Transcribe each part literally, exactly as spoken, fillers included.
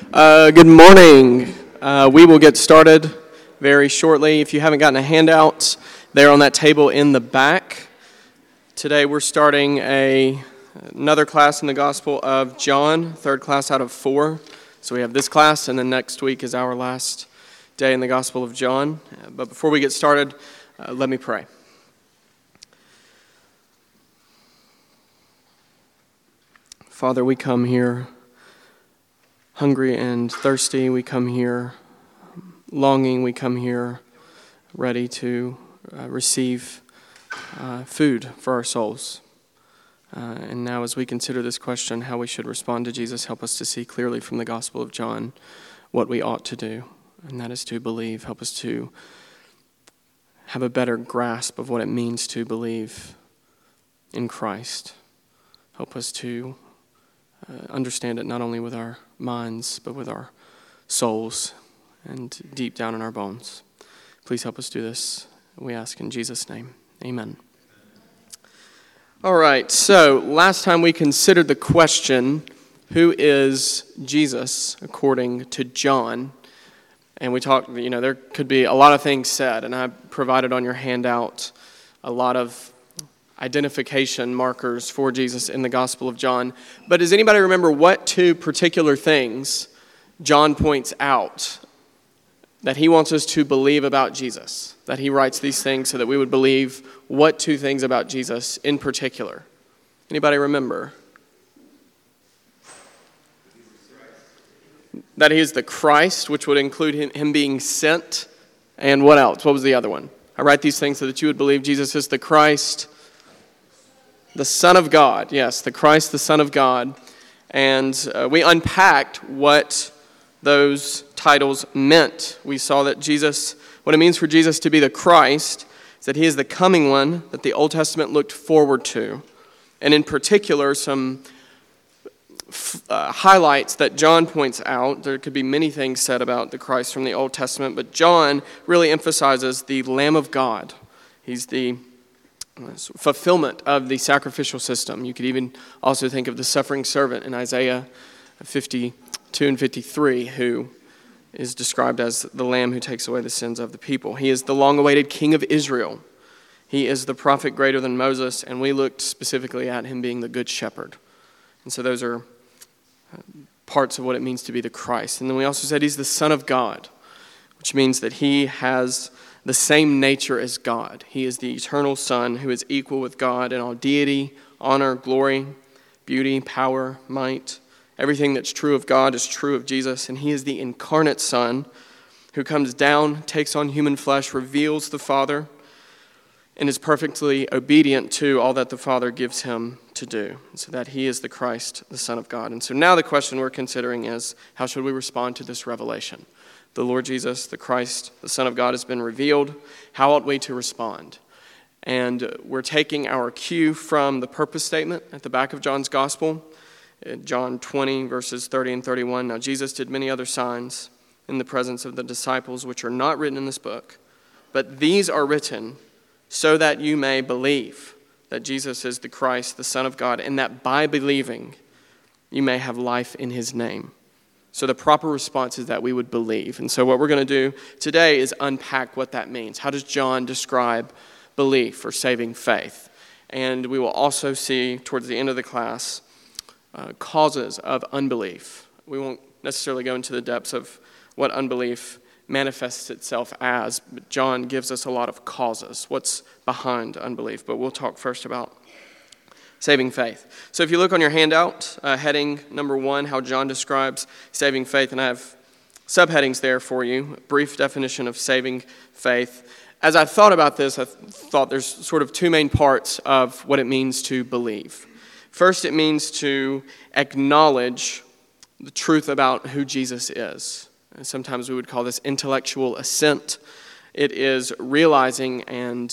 Uh, good morning. Uh, we will get started very shortly. If you haven't gotten a handout, they're on that table in the back. Today we're starting a another class in the Gospel of John, third class out of four. So we have this class, and then next week is our last day in the Gospel of John. Uh, but before we get started, uh, let me pray. Father, we come here hungry and thirsty. We come here longing. We come here ready to uh, receive uh, food for our souls. Uh, and now as we consider this question, how we should respond to Jesus, help us to see clearly from the Gospel of John what we ought to do, and that is to believe. Help us to have a better grasp of what it means to believe in Christ. Help us to uh, understand it not only with our minds, but with our souls and deep down in our bones. Please help us do this. We ask in Jesus' name. Amen. All right, so last time we considered the question, who is Jesus according to John? And we talked, you know, there could be a lot of things said, and I provided on your handout a lot of identification markers for Jesus in the Gospel of John. But does anybody remember what two particular things John points out that he wants us to believe about Jesus? That he writes these things so that we would believe what two things about Jesus in particular? Anybody remember? That he is the Christ, which would include him, him being sent. And what else? What was the other one? I write these things so that you would believe Jesus is the Christ, the Son of God. Yes, the Christ, the Son of God. And uh, we unpacked what those titles meant. We saw that Jesus, what it means for Jesus to be the Christ, is that he is the coming one that the Old Testament looked forward to. And in particular, some uh, highlights that John points out. There could be many things said about the Christ from the Old Testament, but John really emphasizes the Lamb of God. He's the fulfillment of the sacrificial system. You could even also think of the suffering servant in Isaiah fifty-two and fifty-three, who is described as the Lamb who takes away the sins of the people. He is the long-awaited King of Israel. He is the prophet greater than Moses, and we looked specifically at him being the Good Shepherd. And so those are parts of what it means to be the Christ. And then we also said he's the Son of God, which means that he has the same nature as God. He is the eternal Son who is equal with God in all deity, honor, glory, beauty, power, might. Everything that's true of God is true of Jesus, and he is the incarnate Son who comes down, takes on human flesh, reveals the Father, and is perfectly obedient to all that the Father gives him to do, so that he is the Christ, the Son of God. And so now the question we're considering is, how should we respond to this revelation? The Lord Jesus, the Christ, the Son of God, has been revealed. How ought we to respond? And we're taking our cue from the purpose statement at the back of John's Gospel, John twenty, verses thirty and thirty-one. Now Jesus did many other signs in the presence of the disciples, which are not written in this book, but these are written so that you may believe that Jesus is the Christ, the Son of God, and that by believing you may have life in his name. So the proper response is that we would believe. And so what we're going to do today is unpack what that means. How does John describe belief or saving faith? And we will also see towards the end of the class uh, causes of unbelief. We won't necessarily go into the depths of what unbelief manifests itself as, but John gives us a lot of causes, what's behind unbelief. But we'll talk first about saving faith. So if you look on your handout, uh, heading number one, how John describes saving faith, and I have subheadings there for you, a brief definition of saving faith. As I thought about this, I thought there's sort of two main parts of what it means to believe. First, it means to acknowledge the truth about who Jesus is. And sometimes we would call this intellectual assent. It is realizing and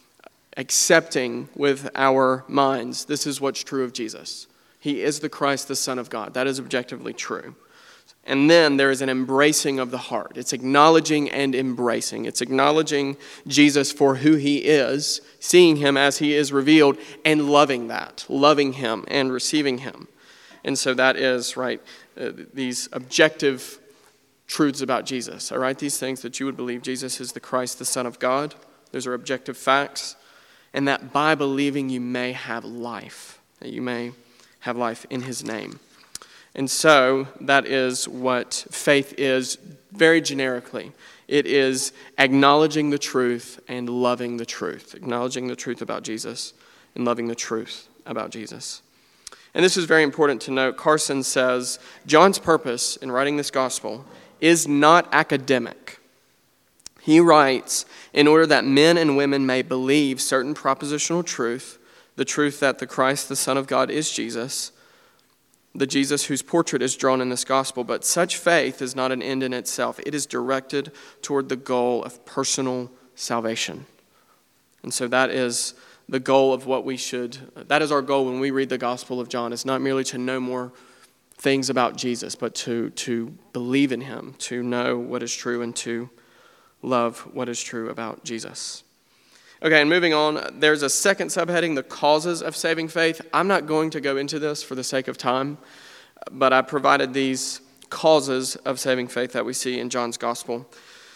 accepting with our minds, this is what's true of Jesus. He is the Christ, the Son of God. That is objectively true. And then there is an embracing of the heart. It's acknowledging and embracing. It's acknowledging Jesus for who he is, seeing him as he is revealed, and loving that, loving him and receiving him. And so that is, right, uh, these objective truths about Jesus. I write these things that you would believe Jesus is the Christ, the Son of God. Those are objective facts. And that by believing you may have life, that you may have life in his name. And so that is what faith is very generically. It is acknowledging the truth and loving the truth. Acknowledging the truth about Jesus and loving the truth about Jesus. And this is very important to note. Carson says, John's purpose in writing this gospel is not academic. He writes, in order that men and women may believe certain propositional truth, the truth that the Christ, the Son of God, is Jesus, the Jesus whose portrait is drawn in this gospel. But such faith is not an end in itself. It is directed toward the goal of personal salvation. And so that is the goal of what we should, that is our goal when we read the Gospel of John. It's not merely to know more things about Jesus, but to, to believe in him, to know what is true and to love what is true about Jesus. Okay, and moving on, there's a second subheading, the causes of saving faith. I'm not going to go into this for the sake of time, but I provided these causes of saving faith that we see in John's Gospel.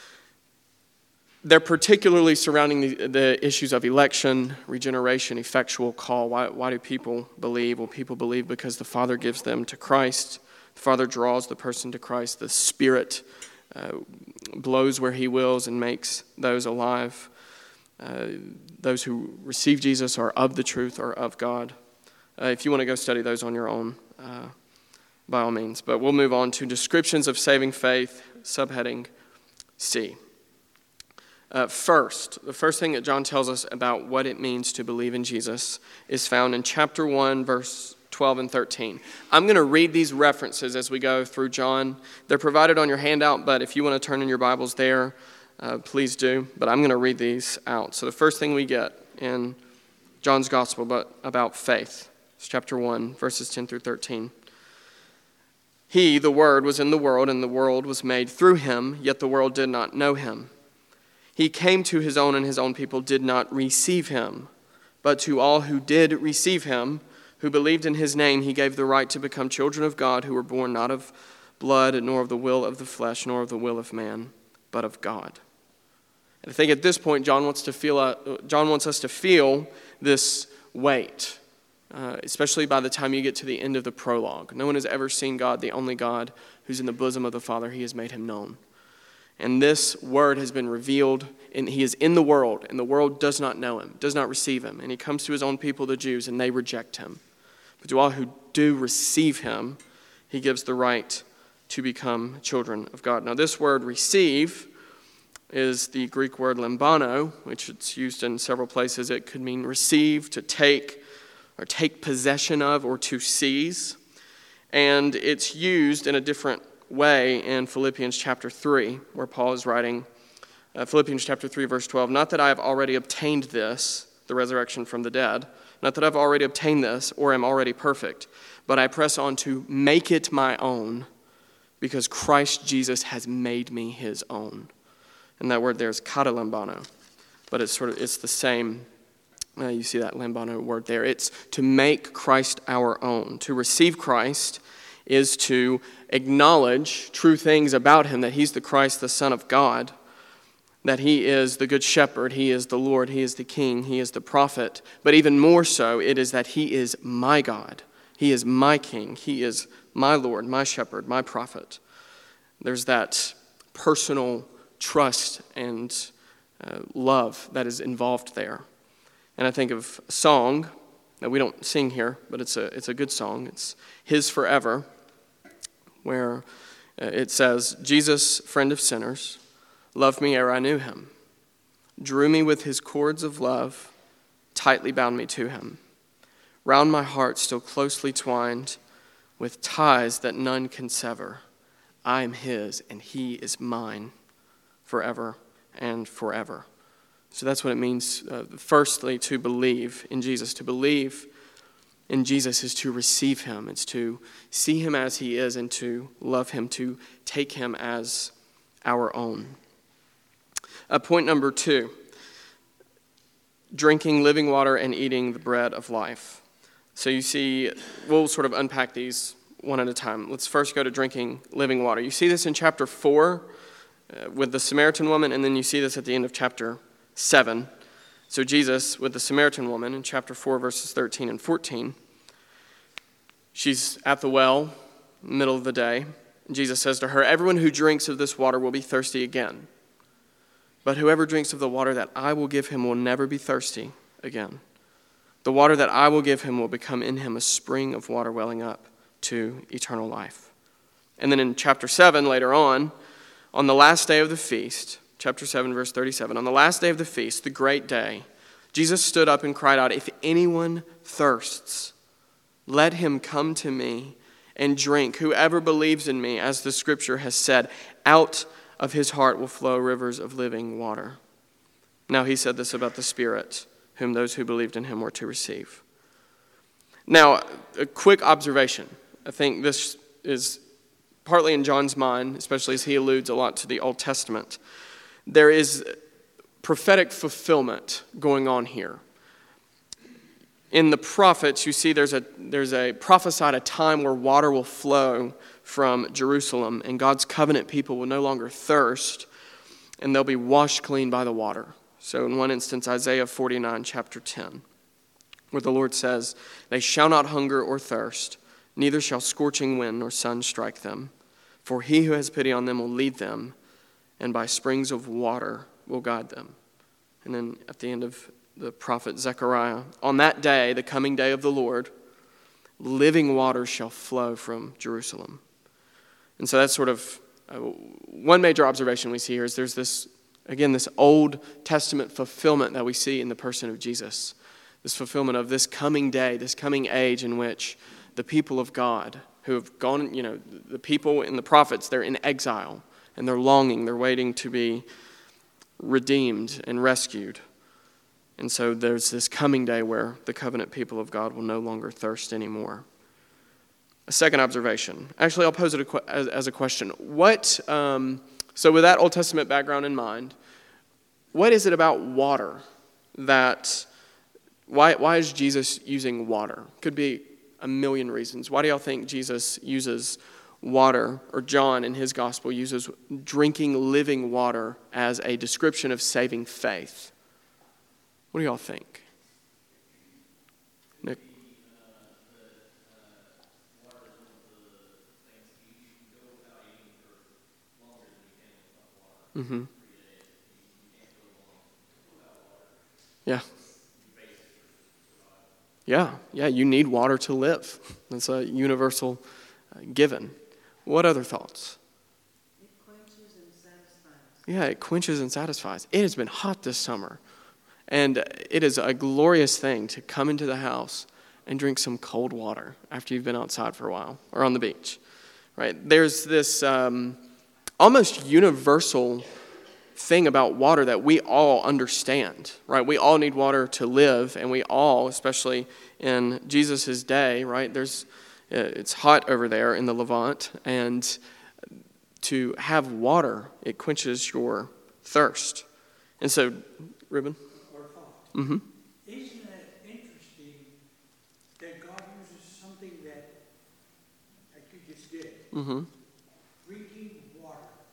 They're particularly surrounding the, the issues of election, regeneration, effectual call. Why, why do people believe? Well, people believe because the Father gives them to Christ. The Father draws the person to Christ. The Spirit uh, blows where he wills and makes those alive. Uh, those who receive Jesus are of the truth, are of God. Uh, if you want to go study those on your own, uh, by all means. But we'll move on to descriptions of saving faith, subheading C. Uh, first, the first thing that John tells us about what it means to believe in Jesus is found in chapter one, verse twelve and thirteen. I'm going to read these references as we go through John. They're provided on your handout, but if you want to turn in your Bibles there, uh, please do. But I'm going to read these out. So the first thing we get in John's Gospel but about faith is chapter one, verses ten through thirteen. He, the Word, was in the world, and the world was made through him, yet the world did not know him. He came to his own, and his own people did not receive him. But to all who did receive him, who believed in his name, he gave the right to become children of God, who were born not of blood, nor of the will of the flesh, nor of the will of man, but of God. And I think at this point, John wants to feel. Uh, John wants us to feel this weight, uh, especially by the time you get to the end of the prologue. No one has ever seen God, the only God, who's in the bosom of the Father. He has made him known. And this word has been revealed, and he is in the world, and the world does not know him, does not receive him. And he comes to his own people, the Jews, and they reject him. But to all who do receive him, he gives the right to become children of God. Now, this word receive is the Greek word lambano, which it's used in several places. It could mean receive, to take, or take possession of, or to seize. And it's used in a different way in Philippians chapter three, where Paul is writing, uh, Philippians chapter three, verse twelve, not that I have already obtained this, the resurrection from the dead, not that I've already obtained this or am already perfect, but I press on to make it my own, because Christ Jesus has made me his own. And that word there is katalambano, but it's sort of, it's the same, uh, you see that lambano word there. It's to make Christ our own. To receive Christ is to acknowledge true things about him, that he's the Christ, the Son of God, that he is the Good Shepherd, he is the Lord, he is the King, he is the prophet. But even more so, it is that he is my God, he is my King, he is my Lord, my Shepherd, my prophet. There's that personal trust and uh, love that is involved there. And I think of a song that we don't sing here, but it's a it's a good song. It's His Forever, where it says, Jesus, friend of sinners, loved me ere I knew him, drew me with his cords of love, tightly bound me to him. Round my heart still closely twined with ties that none can sever. I am his and he is mine forever and forever. So that's what it means, uh, firstly, to believe in Jesus. To believe in Jesus is to receive him. It's to see him as he is and to love him, to take him as our own. Uh, point number two, drinking living water and eating the bread of life. So you see, we'll sort of unpack these one at a time. Let's first go to drinking living water. You see this in chapter four uh, with the Samaritan woman, and then you see this at the end of chapter seven. So Jesus with the Samaritan woman in chapter four, verses thirteen and fourteen. She's at the well, middle of the day. And Jesus says to her, "Everyone who drinks of this water will be thirsty again. But whoever drinks of the water that I will give him will never be thirsty again. The water that I will give him will become in him a spring of water welling up to eternal life." And then in chapter seven, later on, on the last day of the feast, chapter seven, verse thirty-seven, on the last day of the feast, the great day, Jesus stood up and cried out, "If anyone thirsts, let him come to me and drink. Whoever believes in me, as the scripture has said, out of his heart will flow rivers of living water." Now he said this about the Spirit, whom those who believed in him were to receive. Now, a quick observation. I think this is partly in John's mind, especially as he alludes a lot to the Old Testament. There is prophetic fulfillment going on here. In the prophets, you see there's a there's a prophesied a time where water will flow from Jerusalem, and God's covenant people will no longer thirst, and they'll be washed clean by the water. So in one instance, Isaiah forty-nine, chapter ten, where the Lord says, "They shall not hunger or thirst, neither shall scorching wind nor sun strike them. For he who has pity on them will lead them, and by springs of water will guide them." And then at the end of the prophet Zechariah, "On that day, the coming day of the Lord, living waters shall flow from Jerusalem." And so that's sort of uh, one major observation we see here is there's this, again, this Old Testament fulfillment that we see in the person of Jesus. This fulfillment of this coming day, this coming age in which the people of God who have gone, you know, the people in the prophets, they're in exile and they're longing, they're waiting to be redeemed and rescued. And so there's this coming day where the covenant people of God will no longer thirst anymore. A second observation. Actually, I'll pose it as a question. What, um, so with that Old Testament background in mind, what is it about water that, why, why is Jesus using water? Could be a million reasons. Why do y'all think Jesus uses water, or John in his gospel uses drinking living water as a description of saving faith? What do y'all think? Nick? Mm-hmm. Yeah. Yeah, yeah, you need water to live. That's a universal uh, given. What other thoughts? It quenches and satisfies. Yeah, it quenches and satisfies. It has been hot this summer. And it is a glorious thing to come into the house and drink some cold water after you've been outside for a while or on the beach, right? There's this um, almost universal thing about water that we all understand, right? We all need water to live, and we all, especially in Jesus' day, right? There's, it's hot over there in the Levant, and to have water, it quenches your thirst. And so, Ruben? Mm-hmm. Isn't it interesting that God uses something that, like you just did, Mm-hmm. drinking water?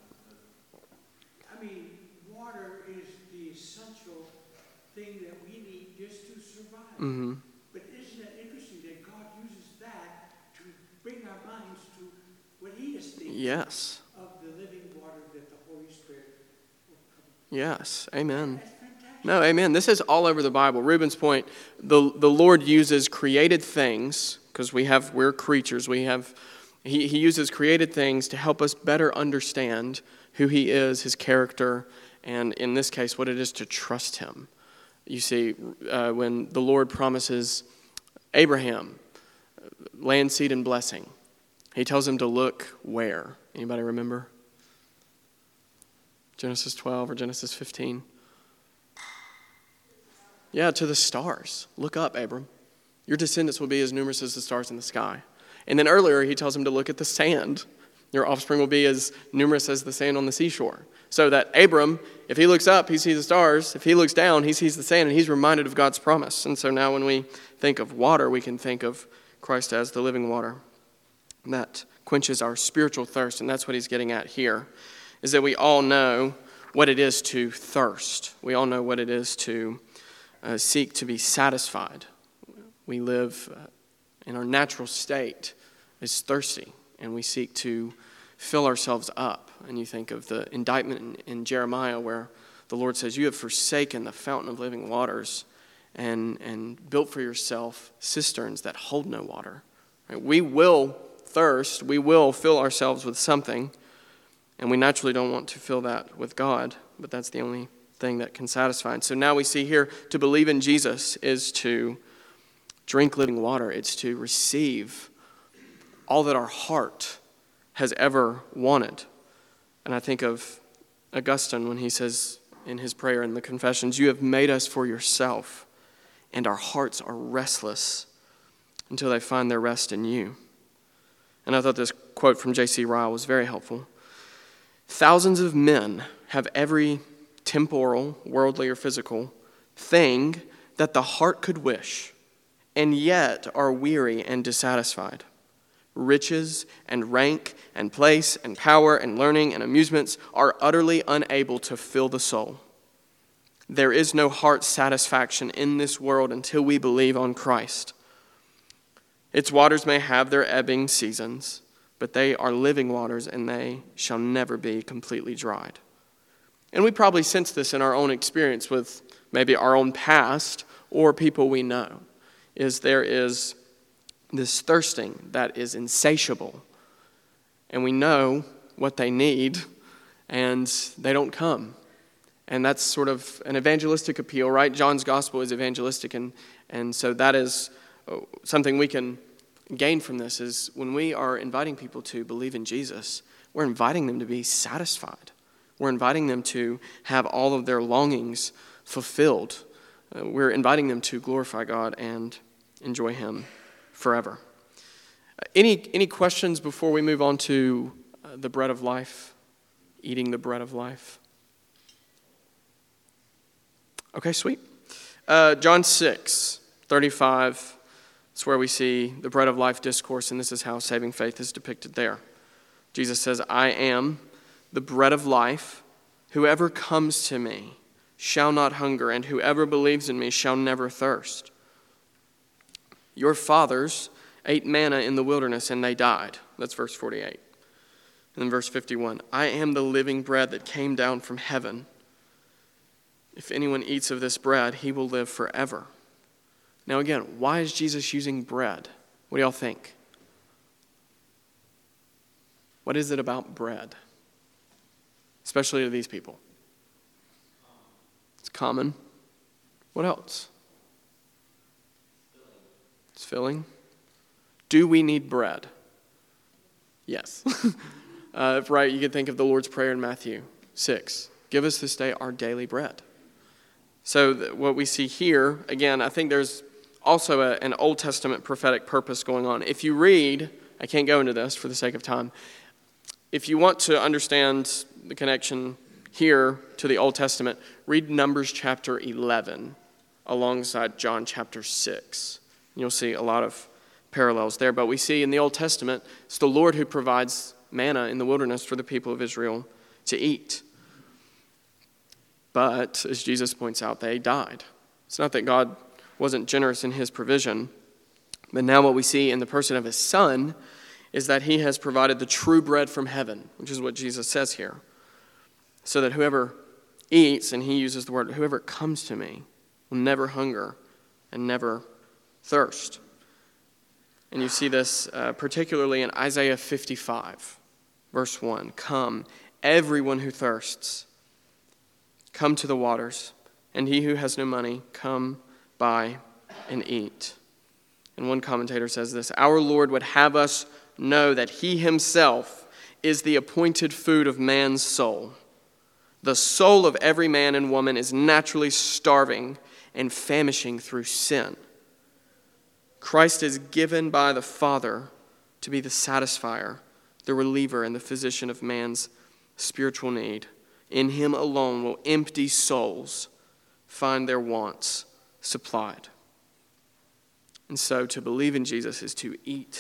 I mean, water is the essential thing that we need just to survive. Mm-hmm. But isn't it interesting that God uses that to bring our minds to what He is thinking Yes. of the living water that the Holy Spirit will come? Yes. Amen. That's fantastic. No, amen. This is all over the Bible. Reuben's point, the, the Lord uses created things, because we have, we're creatures. We have, he, he uses created things to help us better understand who He is, His character, and in this case, what it is to trust Him. You see, uh, when the Lord promises Abraham land, seed, and blessing, He tells him to look where? Anybody remember? Genesis twelve or Genesis fifteen? Yeah, to the stars. Look up, Abram. Your descendants will be as numerous as the stars in the sky. And then earlier, he tells him to look at the sand. Your offspring will be as numerous as the sand on the seashore. So that Abram, if he looks up, he sees the stars. If he looks down, he sees the sand, and he's reminded of God's promise. And so now when we think of water, we can think of Christ as the living water. that quenches our spiritual thirst, and that's what he's getting at here, is that we all know what it is to thirst. We all know what it is to uh, seek to be satisfied. We live uh, in our natural state is thirsty, and we seek to fill ourselves up. And you think of the indictment in, in Jeremiah where the Lord says, you have forsaken the fountain of living waters and, and built for yourself cisterns that hold no water. Right? We will thirst, we will fill ourselves with something, and we naturally don't want to fill that with God, but that's the only thing that can satisfy. And so now we see here, to believe in Jesus is to drink living water. It's to receive all that our heart has ever wanted. And I think of Augustine when he says in his prayer in the Confessions, you have made us for yourself, and our hearts are restless until they find their rest in you. And I thought this quote from J C Ryle was very helpful. Thousands of men have every temporal, worldly, or physical thing that the heart could wish, and yet are weary and dissatisfied. Riches and rank and place and power and learning and amusements are utterly unable to fill the soul. There is no heart satisfaction in this world until we believe on Christ. Its waters may have their ebbing seasons, but they are living waters, and they shall never be completely dried. And we probably sense this in our own experience with maybe our own past or people we know, is there is this thirsting that is insatiable. And we know what they need, and they don't come. And that's sort of an evangelistic appeal, right? John's gospel is evangelistic, and, and so that is something we can gain from this, is when we are inviting people to believe in Jesus, we're inviting them to be satisfied. We're inviting them to have all of their longings fulfilled. Uh, we're inviting them to glorify God and enjoy Him forever. Uh, any any questions before we move on to uh, the bread of life, eating the bread of life? Okay, sweet. Uh, John six, thirty-five. It's where we see the bread of life discourse, and this is how saving faith is depicted there. Jesus says, I am the bread of life. Whoever comes to me shall not hunger, and whoever believes in me shall never thirst. Your fathers ate manna in the wilderness, and they died. That's verse forty-eight. And then verse fifty-one, I am the living bread that came down from heaven. If anyone eats of this bread, he will live forever. Now again, why is Jesus using bread? What do y'all think? What is it about bread? Especially to these people. It's common. What else? It's filling. Do we need bread? Yes. uh, right, you could think of the Lord's Prayer in Matthew six. Give us this day our daily bread. So th- what we see here, again, I think there's also a, an Old Testament prophetic purpose going on. If you read, I can't go into this for the sake of time. If you want to understand the connection here to the Old Testament, read Numbers chapter eleven alongside John chapter six. You'll see a lot of parallels there. But we see in the Old Testament, it's the Lord who provides manna in the wilderness for the people of Israel to eat. But, as Jesus points out, they died. It's not that God wasn't generous in his provision, but now what we see in the person of his Son is that he has provided the true bread from heaven, which is what Jesus says here. So that whoever eats, and he uses the word, whoever comes to me will never hunger and never thirst. And you see this uh, particularly in Isaiah fifty-five, verse one. Come, everyone who thirsts, come to the waters, and he who has no money, come buy and eat. And one commentator says this, our Lord would have us know that he himself is the appointed food of man's soul. The soul of every man and woman is naturally starving and famishing through sin. Christ is given by the Father to be the satisfier, the reliever, and the physician of man's spiritual need. In him alone will empty souls find their wants supplied. And so to believe in Jesus is to eat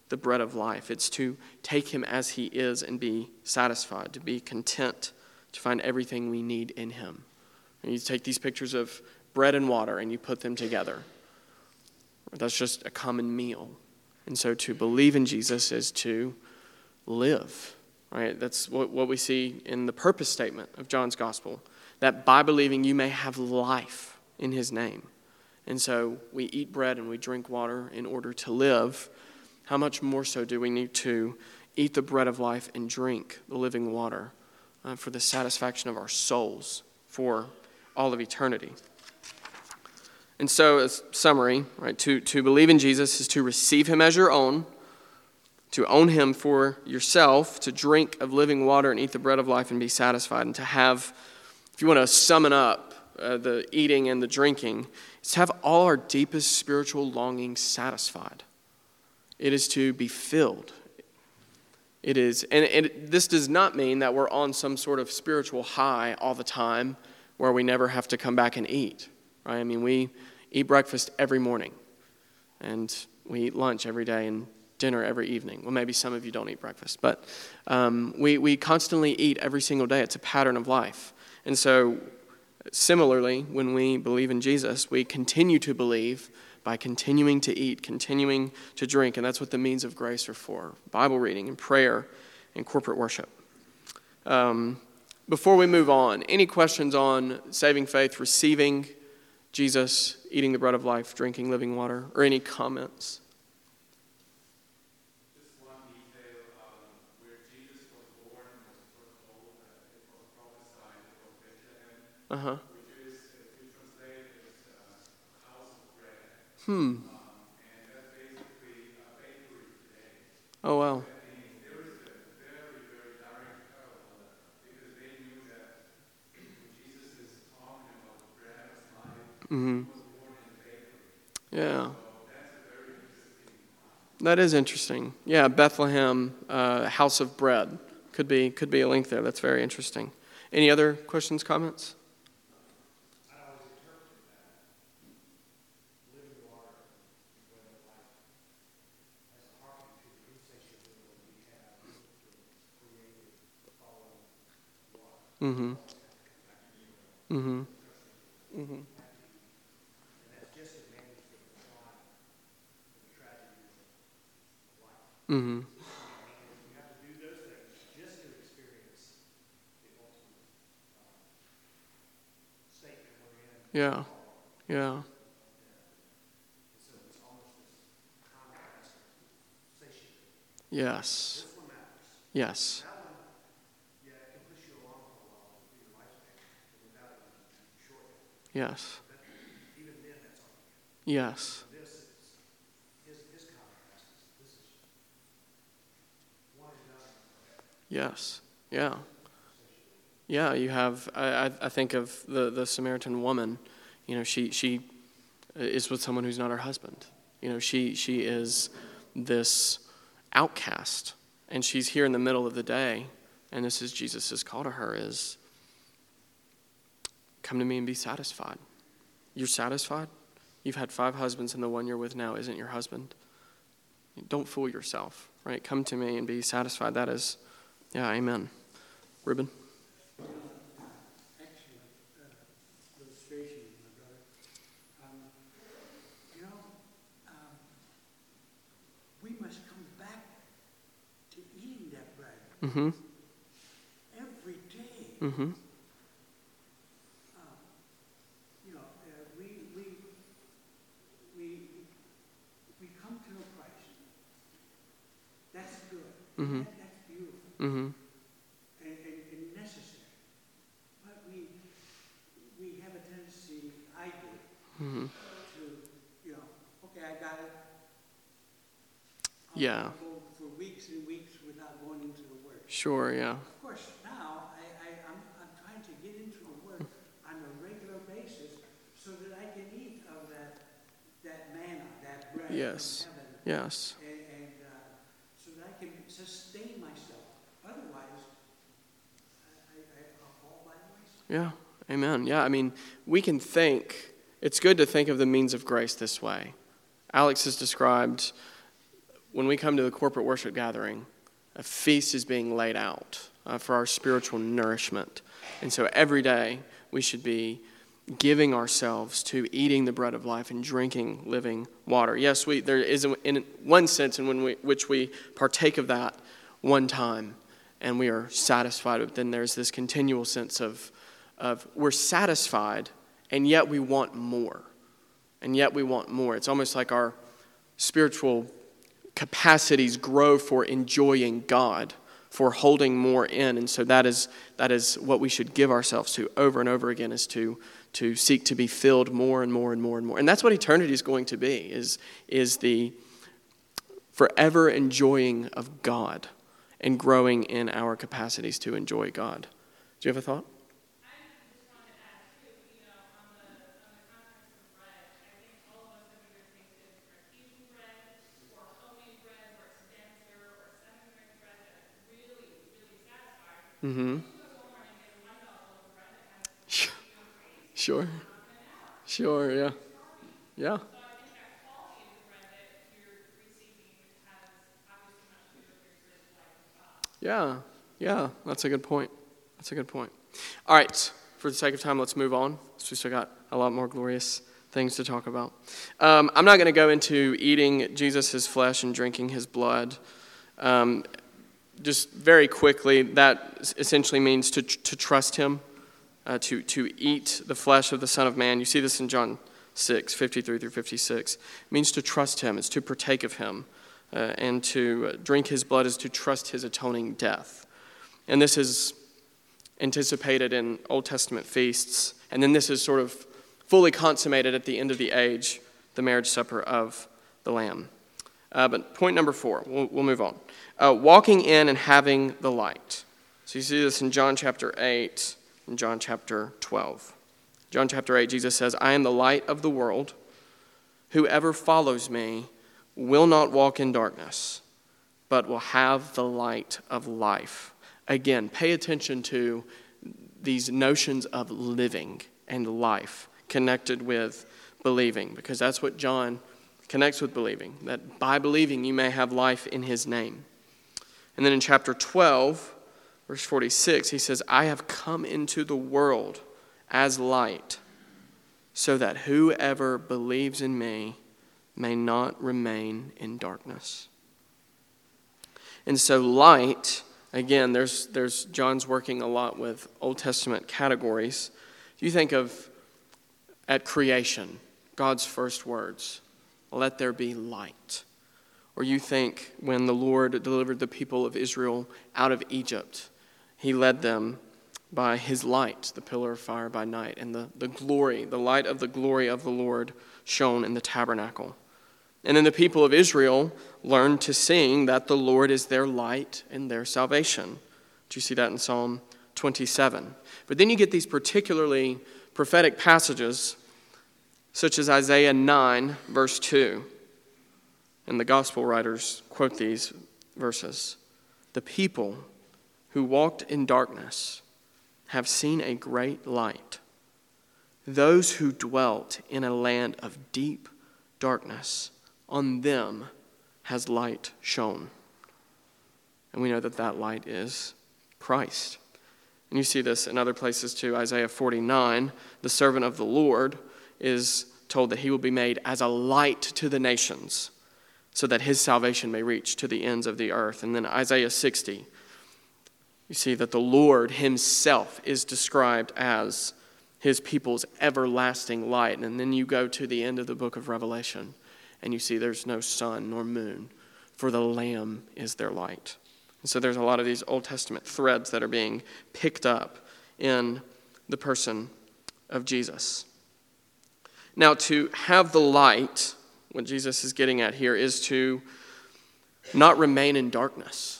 the bread of life. It's to take him as he is and be satisfied, to be content, to find everything we need in him. And you take these pictures of bread and water and you put them together. That's just a common meal. And so to believe in Jesus is to live. Right? That's what, what we see in the purpose statement of John's gospel. That by believing you may have life in his name. And so we eat bread and we drink water in order to live. How much more so do we need to eat the bread of life and drink the living water uh, for the satisfaction of our souls for all of eternity? And so, as summary, right, to, to believe in Jesus is to receive him as your own, to own him for yourself, to drink of living water and eat the bread of life and be satisfied, and to have, if you want to sum it up, uh, the eating and the drinking, is to have all our deepest spiritual longings satisfied. It is to be filled. It is, and, and this does not mean that we're on some sort of spiritual high all the time where we never have to come back and eat. Right? I mean, we eat breakfast every morning, and we eat lunch every day and dinner every evening. Well, maybe some of you don't eat breakfast, but um, we, we constantly eat every single day. It's a pattern of life. And so, similarly, when we believe in Jesus, we continue to believe by continuing to eat, continuing to drink, and that's what the means of grace are for: Bible reading and prayer and corporate worship. Um, before we move on, any questions on saving faith, receiving Jesus, eating the bread of life, drinking living water, or any comments? Just one detail, um, where Jesus was born was foretold that it was prophesied from Bethlehem, Uh-huh. which is, if you translate, is uh, house of bread. Hmm. Um, and that's basically a bakery today. Oh, wow. That means there is a very, very direct parallel, because they knew that when Jesus is talking about the bread of life, Mm-hmm. he was born in a bakery. Yeah. So that's a very interesting one. That is interesting. Yeah, Bethlehem, uh, house of bread. Could be could be a link there. That's very interesting. Any other questions, comments? I always interpreted that living water and bread of life as a harkening to the insatiability we have with the created fallen water. Mm-hmm. Mm-hmm. Mm-hmm. And that's just a manuscript of life, the tragedy of life. Mm-hmm. And we have to do those things just to experience the ultimate uh, state that we're in. Yeah. Yeah. And so it's almost this contrast of satiety. Yes. This one matters. Yes. That one, yeah, it can push you along for a while through your lifespan, but without it, you can shorten it. Yes. But even then, that's all you get. Yes. This is, his, his contrast is, this is one and done. Yes. Yeah. Yeah, you have, I, I I think of the, the Samaritan woman. You know, she, she is with someone who's not her husband. You know, she, she is this outcast, and she's here in the middle of the day, and this is Jesus' call to her is, come to me and be satisfied. You're satisfied? You've had five husbands, and the one you're with now isn't your husband. Don't fool yourself, right? Come to me and be satisfied. That is, yeah, amen. Ruben? Excellent uh, illustration, my brother. Um, you know, um, we must come back to eating that bread Mm-hmm. every day. Mm-hmm. Um, you know, uh, we, we, we, we come to know Christ. That's good. Mhm. That, that's beautiful Mm-hmm. and, and, and necessary. But we, we have a tendency, I do, Mm-hmm. to, you know, okay, I got it. I'll Yeah. go for weeks and weeks without going into the Word. Sure, yeah. Of course, now I, I, I'm, I'm trying to get into the Word on a regular basis so that I can eat of that, that manna, that bread Yes. from heaven, Yes. and, and uh, so that I can sustain myself. Otherwise, I, I, I'll fall by the wayside. Yeah. Amen. Yeah, I mean, we can think, it's good to think of the means of grace this way. Alex has described when we come to the corporate worship gathering, a feast is being laid out uh, for our spiritual nourishment. And so every day we should be giving ourselves to eating the bread of life and drinking living water. Yes, we there is in one sense in when we, which we partake of that one time and we are satisfied, but then there's this continual sense of, of we're satisfied and yet we want more. And yet we want more. It's almost like our spiritual capacities grow for enjoying God, for holding more in. And so that is that is what we should give ourselves to over and over again, is to to seek to be filled more and more and more and more. And that's what eternity is going to be, is, is the forever enjoying of God and growing in our capacities to enjoy God. Do you have a thought? Mm-hmm. Sure. Sure, yeah. Yeah. Yeah, yeah, that's a good point. That's a good point. All right, for the sake of time, let's move on. So we still got a lot more glorious things to talk about. Um, I'm not going to go into eating Jesus' flesh and drinking his blood. Um, just very quickly, that essentially means to to trust him, uh, to, to eat the flesh of the Son of Man. You see this in John six, fifty-three through fifty-six. It means to trust him. It's to partake of him. Uh, and to drink his blood is to trust his atoning death. And this is anticipated in Old Testament feasts. And then this is sort of fully consummated at the end of the age, the marriage supper of the Lamb. Uh, but point number four, we'll, we'll move on. Uh, walking in and having the light. So you see this in John chapter eight and John chapter twelve. John chapter eight, Jesus says, I am the light of the world. Whoever follows me will not walk in darkness, but will have the light of life. Again, pay attention to these notions of living and life connected with believing, because that's what John connects with believing, that by believing you may have life in his name. And then in chapter twelve, verse forty-six, he says, I have come into the world as light, so that whoever believes in me may not remain in darkness. And so light, again, there's there's John's working a lot with Old Testament categories. You think of at creation, God's first words, let there be light. Or you think when the Lord delivered the people of Israel out of Egypt, he led them by his light, the pillar of fire by night, and the, the glory, the light of the glory of the Lord shone in the tabernacle. And then the people of Israel learned to sing that the Lord is their light and their salvation. Do you see that in Psalm twenty-seven? But then you get these particularly prophetic passages, such as Isaiah nine, verse two. And the gospel writers quote these verses. The people who walked in darkness have seen a great light. Those who dwelt in a land of deep darkness, on them has light shone. And we know that that light is Christ. And you see this in other places too. Isaiah forty-nine, the servant of the Lord is told that he will be made as a light to the nations, so that his salvation may reach to the ends of the earth. And then Isaiah sixty, you see that the Lord himself is described as his people's everlasting light. And then you go to the end of the book of Revelation, and you see there's no sun nor moon, for the Lamb is their light. And so there's a lot of these Old Testament threads that are being picked up in the person of Jesus. Now, to have the light, what Jesus is getting at here, is to not remain in darkness.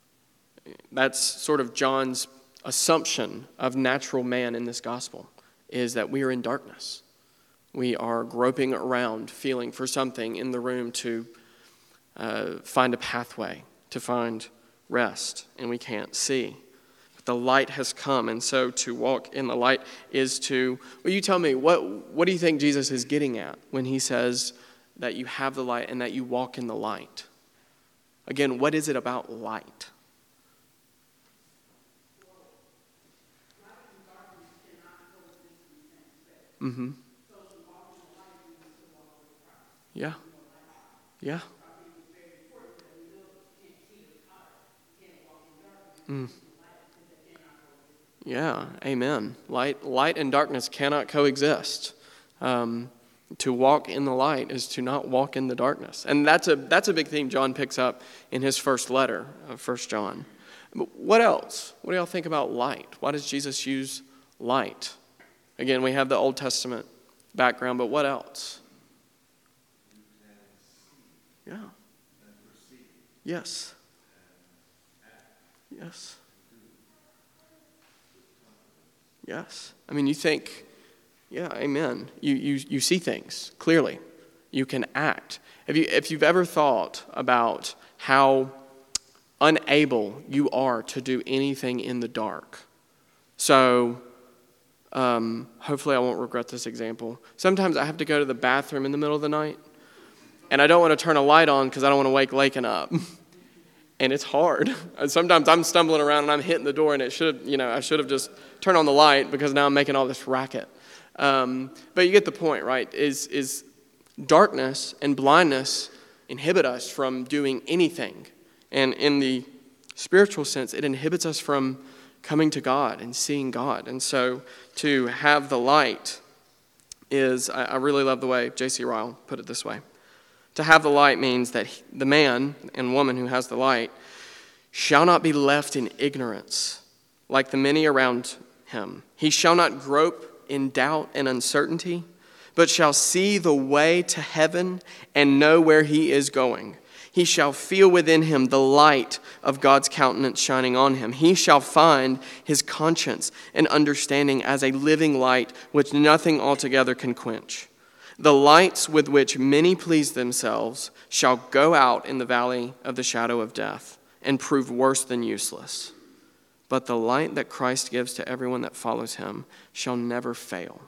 That's sort of John's assumption of natural man in this gospel, is that we are in darkness. We are groping around, feeling for something in the room to uh, find a pathway, to find rest, and we can't see. But the light has come, and so to walk in the light is to, well, you tell me, what, what do you think Jesus is getting at when he says that you have the light and that you walk in the light? Again, what is it about light? Mm-hmm. Yeah. Yeah. Mm. Yeah, amen. Light, light and darkness cannot coexist. Um, to walk in the light is to not walk in the darkness. And that's a that's a big theme John picks up in his first letter of First John. But what else? What do y'all think about light? Why does Jesus use light? Again, we have the Old Testament background, but what else? Yeah. Yes. Yes. Yes. I mean, you think, yeah, amen. You you you see things clearly. You can act. If you if you've ever thought about how unable you are to do anything in the dark. So, um, hopefully I won't regret this example. Sometimes I have to go to the bathroom in the middle of the night, and I don't want to turn a light on because I don't want to wake Lakin up. And it's hard. And sometimes I'm stumbling around and I'm hitting the door, and it should, you know, I should have just turned on the light because now I'm making all this racket. Um, but you get the point, right? Is is darkness and blindness inhibit us from doing anything. And in the spiritual sense, it inhibits us from coming to God and seeing God. And so to have the light is, I, I really love the way J C Ryle put it this way. To have the light means that he, the man and woman who has the light shall not be left in ignorance like the many around him. He shall not grope in doubt and uncertainty, but shall see the way to heaven and know where he is going. He shall feel within him the light of God's countenance shining on him. He shall find his conscience and understanding as a living light which nothing altogether can quench. The lights with which many please themselves shall go out in the valley of the shadow of death and prove worse than useless. But the light that Christ gives to everyone that follows him shall never fail.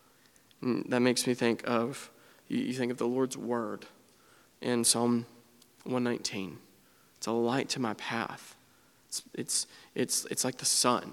And that makes me think of, you think of the Lord's word in Psalm one nineteen. It's a light to my path. It's, it's, it's, it's like the sun.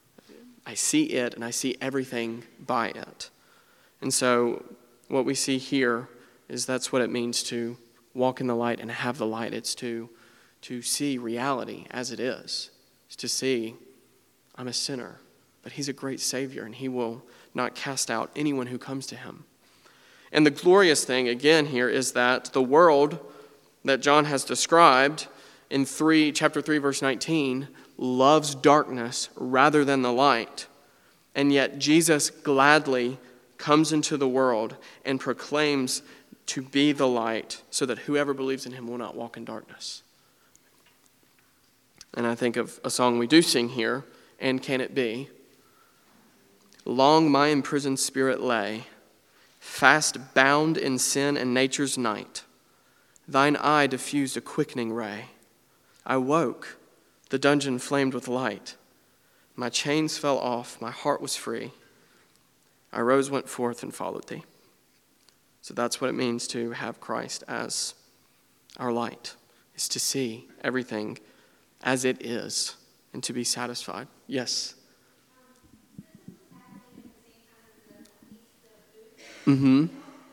I see it and I see everything by it. And so what we see here is that's what it means to walk in the light and have the light. It's to, to see reality as it is. It's to see I'm a sinner, but he's a great Savior, and he will not cast out anyone who comes to him. And the glorious thing, again, here is that the world that John has described in three, chapter three, verse nineteen, loves darkness rather than the light. And yet Jesus gladly comes into the world and proclaims to be the light so that whoever believes in him will not walk in darkness. And I think of a song we do sing here, And Can It Be? Long my imprisoned spirit lay, fast bound in sin and nature's night. Thine eye diffused a quickening ray. I woke, the dungeon flamed with light. My chains fell off, my heart was free. I rose, went forth, and followed thee. So that's what it means to have Christ as our light, is to see everything as it is and to be satisfied. Yes? Mm-hmm.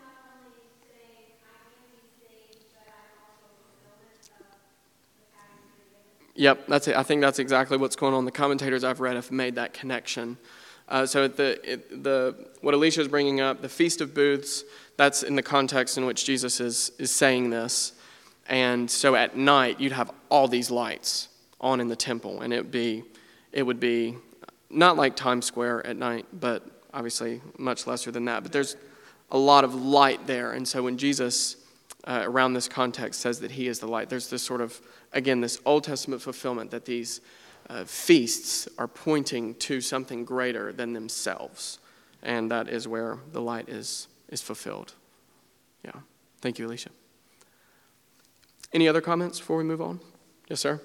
Yep, that's it. I think that's exactly what's going on. The commentators I've read have made that connection. Uh, so the it, the what Alicia is bringing up, the Feast of Booths, that's in the context in which Jesus is is saying this. And so at night, you'd have all these lights on in the temple, and it would be it would be not like Times Square at night, but obviously much lesser than that. But there's a lot of light there, and so when Jesus, uh, around this context, says that he is the light, there's this sort of, again, this Old Testament fulfillment that these uh, feasts are pointing to something greater than themselves, and that is where the light is is fulfilled. Yeah. Thank you, Alicia. Any other comments before we move on? Yes, sir.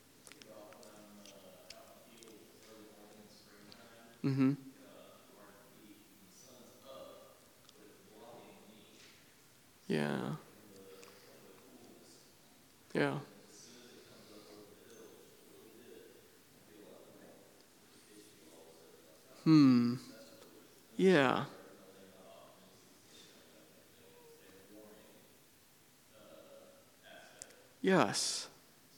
Mm-hmm. Yeah. Yeah. Hmm. Yeah. Yes.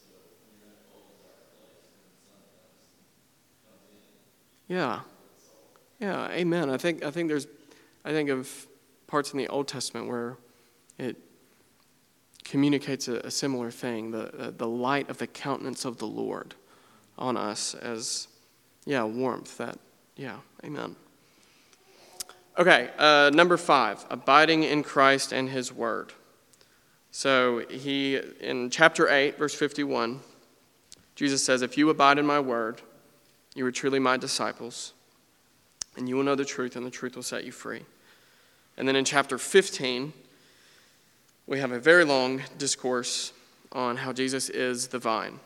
Yeah. Yeah. Amen. I think I think there's I think of parts in the Old Testament where it communicates a, a similar thing, the the light of the countenance of the Lord on us as yeah, warmth. That yeah, amen. Okay, uh, number five, abiding in Christ and his word. So he, in chapter eight, verse fifty-one, Jesus says, if you abide in my word, you are truly my disciples, and you will know the truth, and the truth will set you free. And then in chapter fifteen, we have a very long discourse on how Jesus is the vine.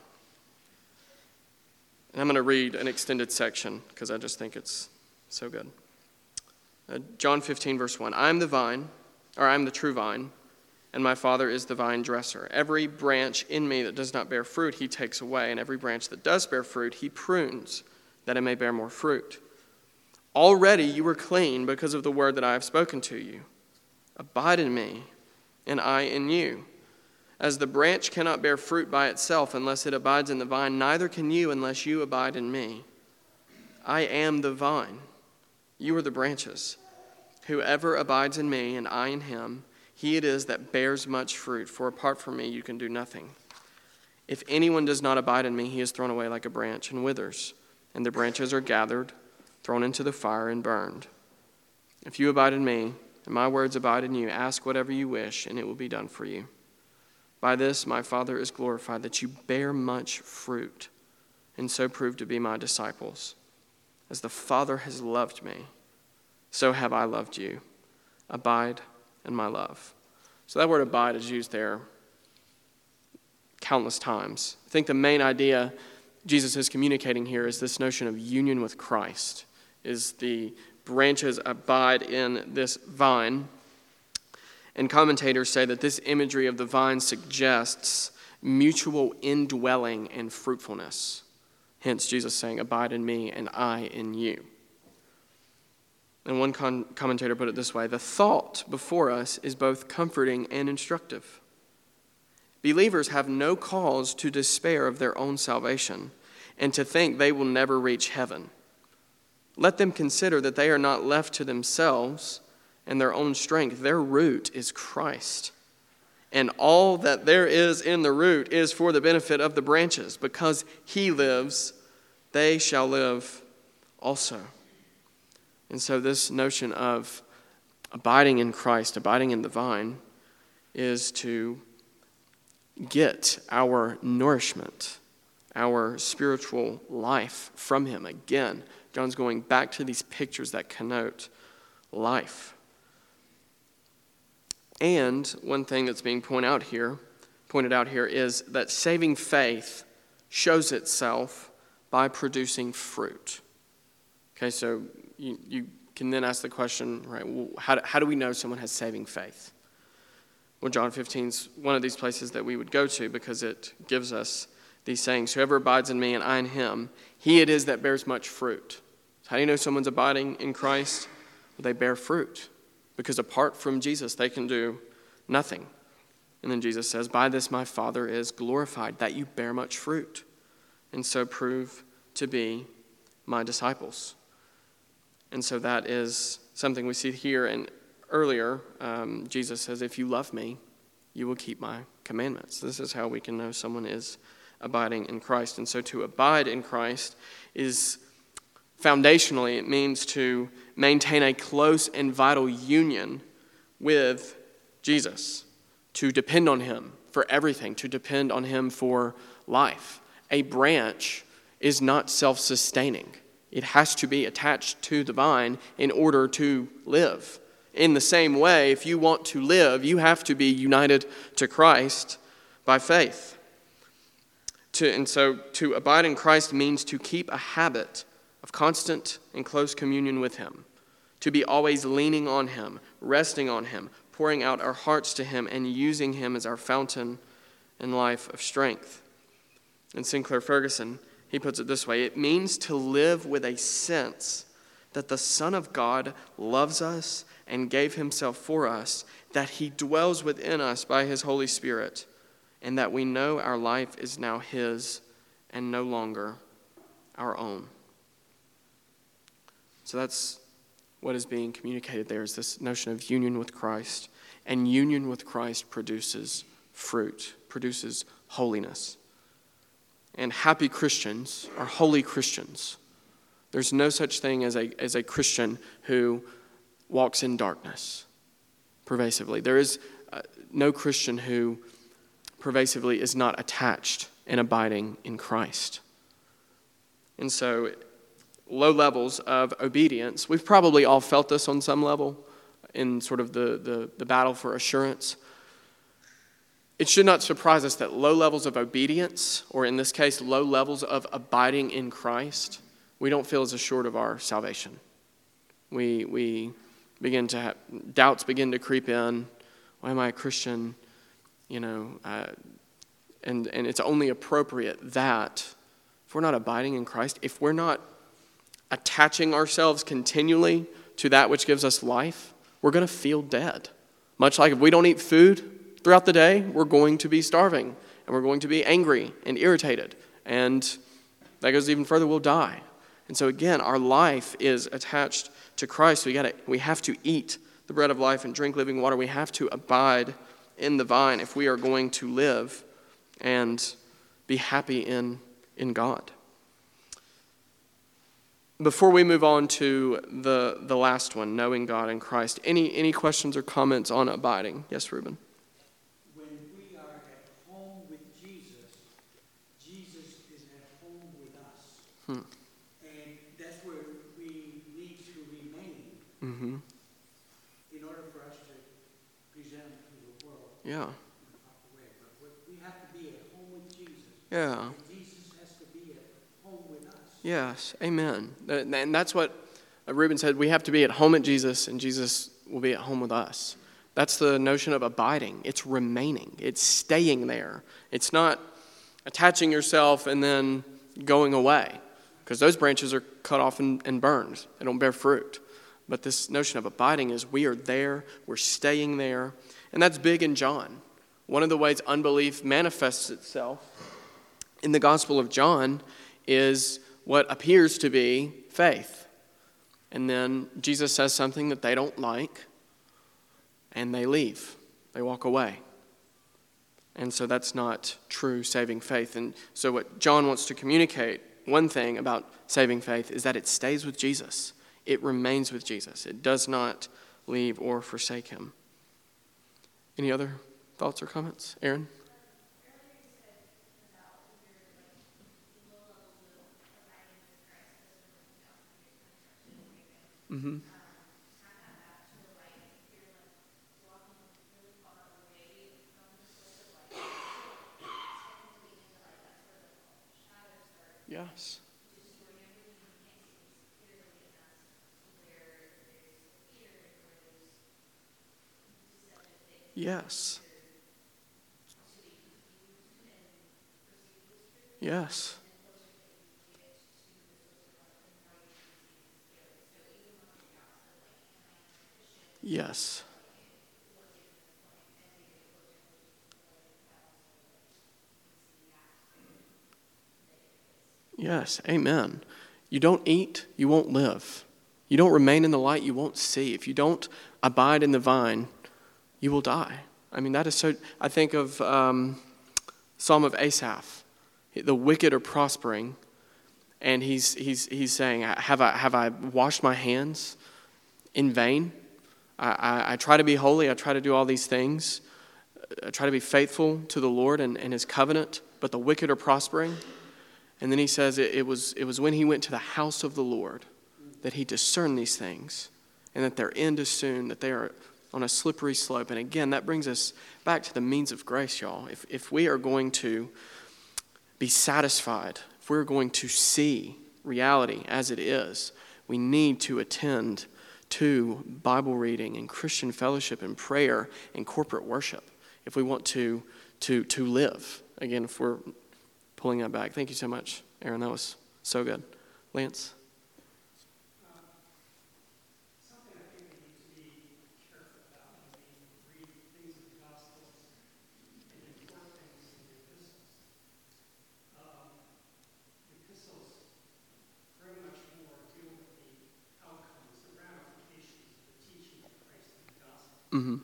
And I'm going to read an extended section because I just think it's so good. Uh, John fifteen, verse one, I am the vine, or I am the true vine, and my Father is the vine dresser. Every branch in me that does not bear fruit, he takes away, and every branch that does bear fruit, he prunes, that it may bear more fruit. Already you are clean because of the word that I have spoken to you. Abide in me, and I in you. As the branch cannot bear fruit by itself unless it abides in the vine, neither can you unless you abide in me. I am the vine. You are the branches. Whoever abides in me and I in him, he it is that bears much fruit, for apart from me you can do nothing. If anyone does not abide in me, he is thrown away like a branch and withers, and the branches are gathered, thrown into the fire and burned. If you abide in me, and my words abide in you, ask whatever you wish, and it will be done for you. By this my Father is glorified, that you bear much fruit, and so prove to be my disciples. As the Father has loved me, so have I loved you. Abide in my love. So that word abide is used there countless times. I think the main idea Jesus is communicating here is this notion of union with Christ, is the branches abide in this vine. And commentators say that this imagery of the vine suggests mutual indwelling and fruitfulness. Hence, Jesus saying, abide in me and I in you. And one con- commentator put it this way, the thought before us is both comforting and instructive. Believers have no cause to despair of their own salvation and to think they will never reach heaven. Let them consider that they are not left to themselves and their own strength. Their root is Christ. And all that there is in the root is for the benefit of the branches. Because he lives, they shall live also. And so this notion of abiding in Christ, abiding in the vine, is to get our nourishment, our spiritual life from him. Again, John's going back to these pictures that connote life. And one thing that's being pointed out here, pointed out here is that saving faith shows itself by producing fruit. Okay, so you, you can then ask the question, right, well, how, do, how do we know someone has saving faith? Well, John fifteen is one of these places that we would go to because it gives us these sayings. Whoever abides in me and I in him, he it is that bears much fruit. So how do you know someone's abiding in Christ? Well, they bear fruit. Because apart from Jesus, they can do nothing. And then Jesus says, by this my Father is glorified, that you bear much fruit, and so prove to be my disciples. And so that is something we see here. And earlier, um, Jesus says, if you love me, you will keep my commandments. This is how we can know someone is abiding in Christ. And so to abide in Christ is foundationally, it means to maintain a close and vital union with Jesus, to depend on him for everything, to depend on him for life. A branch is not self-sustaining. It has to be attached to the vine in order to live. In the same way, if you want to live, you have to be united to Christ by faith. To, and so to abide in Christ means to keep a habit of constant and close communion with him, to be always leaning on him, resting on him, pouring out our hearts to him, and using him as our fountain and life of strength. And Sinclair Ferguson, he puts it this way, it means to live with a sense that the Son of God loves us and gave himself for us, that he dwells within us by his Holy Spirit, and that we know our life is now his and no longer our own. So that's what is being communicated there, is this notion of union with Christ. And union with Christ produces fruit, produces holiness. And happy Christians are holy Christians. There's no such thing as a, as a Christian who walks in darkness pervasively. There is uh, no Christian who pervasively is not attached and abiding in Christ. And so, low levels of obedience, we've probably all felt this on some level in sort of the, the, the battle for assurance. It should not surprise us that low levels of obedience, or in this case, low levels of abiding in Christ, we don't feel as assured of our salvation. We we begin to have, doubts begin to creep in. Why am I a Christian? You know, uh, and, and it's only appropriate that if we're not abiding in Christ, if we're not attaching ourselves continually to that which gives us life, we're going to feel dead. Much like if we don't eat food throughout the day, we're going to be starving, and we're going to be angry and irritated. And that goes even further, we'll die. And so again, our life is attached to Christ. We got to, we have to eat the bread of life and drink living water. We have to abide in the vine if we are going to live and be happy in, in God. Before we move on to the, the last one, knowing God in Christ, any, any questions or comments on abiding? Yes, Reuben? When we are at home with Jesus, Jesus is at home with us. Hmm. And that's where we need to remain Mm-hmm. in order for us to present to the world Yeah. in a proper way. But we have to be at home with Jesus. Yeah. And Jesus has to be at home with us. Yes. Amen. And that's what Reuben said. We have to be at home at Jesus, and Jesus will be at home with us. That's the notion of abiding. It's remaining. It's staying there. It's not attaching yourself and then going away, because those branches are cut off and, and burned. They don't bear fruit. But this notion of abiding is we are there, we're staying there. And that's big in John. One of the ways unbelief manifests itself in the Gospel of John is what appears to be faith. And then Jesus says something that they don't like, and they leave. They walk away. And so that's not true saving faith. And so what John wants to communicate, one thing about saving faith, is that it stays with Jesus. It remains with Jesus. It does not leave or forsake him. Any other thoughts or comments? Aaron? Mm-hmm. Yes. Yes. Yes. Yes. Yes. Amen. You don't eat, you won't live. You don't remain in the light, you won't see. If you don't abide in the vine, you will die. I mean, that is so. I think of um, Psalm of Asaph. The wicked are prospering, and he's he's he's saying, "Have I have I washed my hands in vain? I, I, I try to be holy. I try to do all these things. I try to be faithful to the Lord and, and His covenant. But the wicked are prospering." And then he says, it, it was it was when he went to the house of the Lord that he discerned these things, and that their end is soon. That they are on a slippery slope. And again, that brings us back to the means of grace, y'all. If if we are going to be satisfied, if we're going to see reality as it is, we need to attend to Bible reading and Christian fellowship and prayer and corporate worship if we want to to to live. Again, if we're pulling that back. Thank you so much, Aaron. That was so good. Lance? Mm-hmm.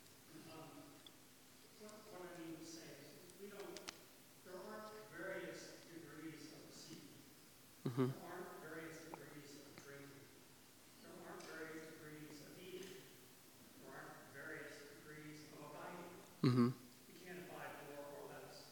What, what I mean to say is, we don't, there aren't various degrees of receiving. Mm-hmm. There aren't various degrees of drinking. There aren't various degrees of eating. There aren't various degrees of abiding. Mm-hmm. You can't abide more or less.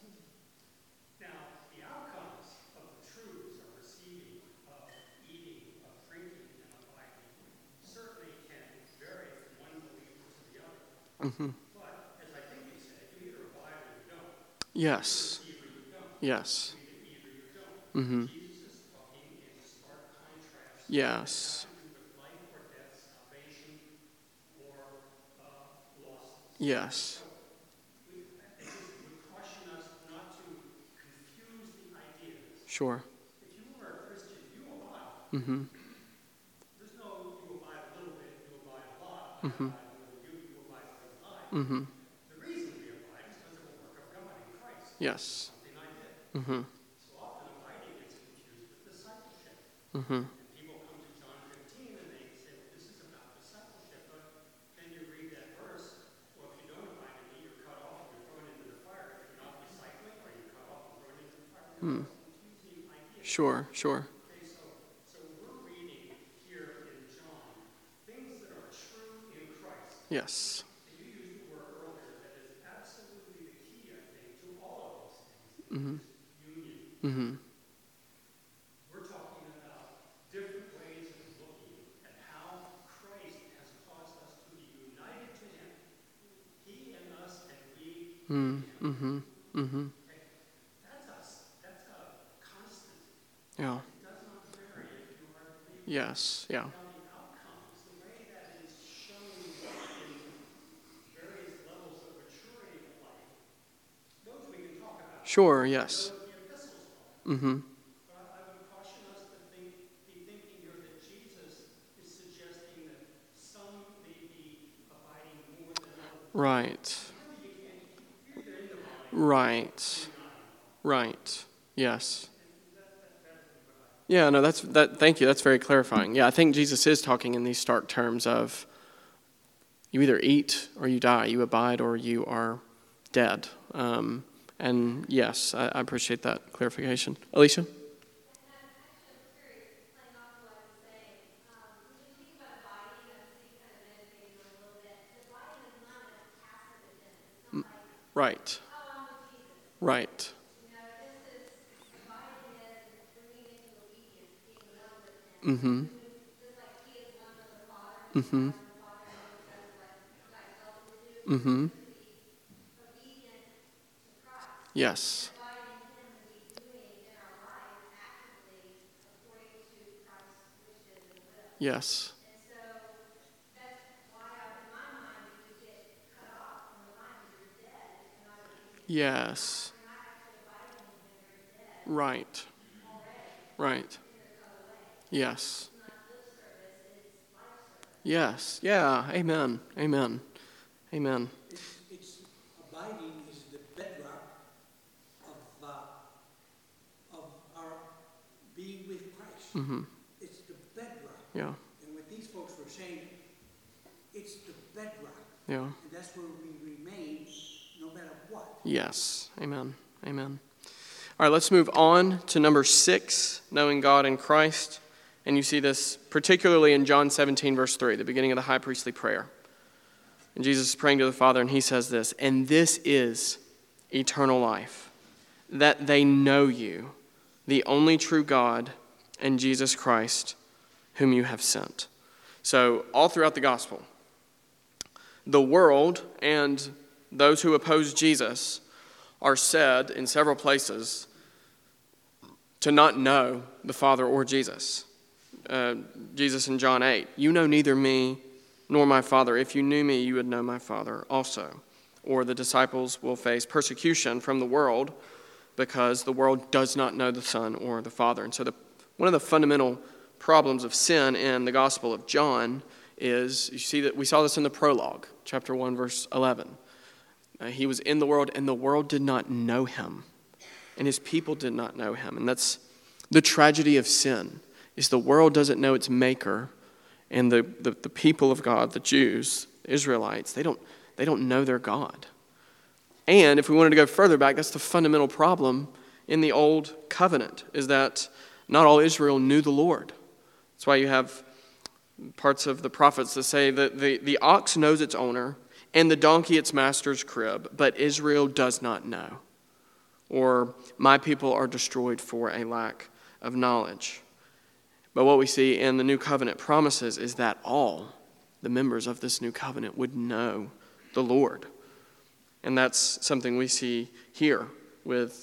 Now, the outcomes of the truths of receiving, of eating, of drinking, and abiding certainly can vary from one believer to the other. Mm-hmm. But, as I think you said, you either abide or you don't. Yes. You either you don't. Yes. You either eat or you don't. Mm-hmm. Jesus is talking in stark contrast. Yes. It has to do with life or death, salvation or uh, losses. Yes. So we, it just would caution us not to confuse the ideas. Sure. If you are a Christian, you abide. Mm-hmm. There's no you abide a little bit, you abide a lot. Mm-hmm. I abide more than you, you abide more than I. Mm-hmm. The reason we abide is because of the work of God in Christ. Yes. Something I did. Mm-hmm. So often abiding gets confused with discipleship. Mm-hmm. And people come to John fifteen and they say, well, this is about discipleship. But then you read that verse, well, if you don't abide in me, you're cut off and you're thrown into the fire. If you're not discipling, are you cut off and thrown into the fire? Hmm. That's a confusing idea. Sure. Sure. Okay, so, so we're reading here in John things that are true in Christ. Yes. And you used the word earlier that is absolutely the key, I think, to all of those things. Mm-hmm. Union. Mm-hmm. We're talking about different ways of looking at how Christ has caused us to be united to Him. He and us and we in Him. Mm-hmm. Mm-hmm. Okay? That's a, that's a constant. Yeah. It does not vary if you are a believer. Yes. Yeah. Now the outcomes, the way that is shown in various levels of maturity of life, those we can talk about. Sure. Yes. Those the epistles talk. Mm-hmm. But I, I would caution us to think, be thinking here that Jesus is suggesting that some may be abiding more than others. Right. Remember, you can't, you're either in the vine Right. or you're not. Right. Yes. And that, that, that's what I Yeah, no, that's that. Thank you. That's very clarifying. Yeah, I think Jesus is talking in these stark terms of you either eat or you die, you abide or you are dead. Um, and yes, I, I appreciate that clarification. Alicia? Right. Right. Mm-hmm. Mm-hmm. Mm-hmm. Yes. Yes. Yes. Right. Right. Yes. Yes. Yeah. Amen. Amen. Amen. It's, it's abiding is the bedrock of uh, of our being with Christ. Mm-hmm. It's the bedrock. Yeah. And what these folks were saying, it's the bedrock. Yeah. And that's where we remain no matter what. Yes. Amen. Amen. All right, let's move on to number six, knowing God in Christ. And you see this particularly in John seventeen, verse three, the beginning of the high priestly prayer. And Jesus is praying to the Father, and he says this, "And this is eternal life, that they know you, the only true God, and Jesus Christ, whom you have sent." So all throughout the gospel, the world and those who oppose Jesus are said in several places to not know the Father or Jesus. Uh, Jesus in John eight, "You know neither me nor my Father. If you knew me, you would know my Father also." Or the disciples will face persecution from the world because the world does not know the Son or the Father. And so the, one of the fundamental problems of sin in the Gospel of John is, you see that we saw this in the prologue, chapter one, verse eleven. Uh, he was in the world, and the world did not know him, and his people did not know him. And that's the tragedy of sin, is the world doesn't know its maker, and the, the, the people of God, the Jews, Israelites, they don't, they don't know their God. And if we wanted to go further back, that's the fundamental problem in the Old Covenant, is that not all Israel knew the Lord. That's why you have parts of the prophets that say that the, the ox knows its owner and the donkey its master's crib, but Israel does not know. Or my people are destroyed for a lack of knowledge. But what we see in the New Covenant promises is that all the members of this new covenant would know the Lord. And that's something we see here with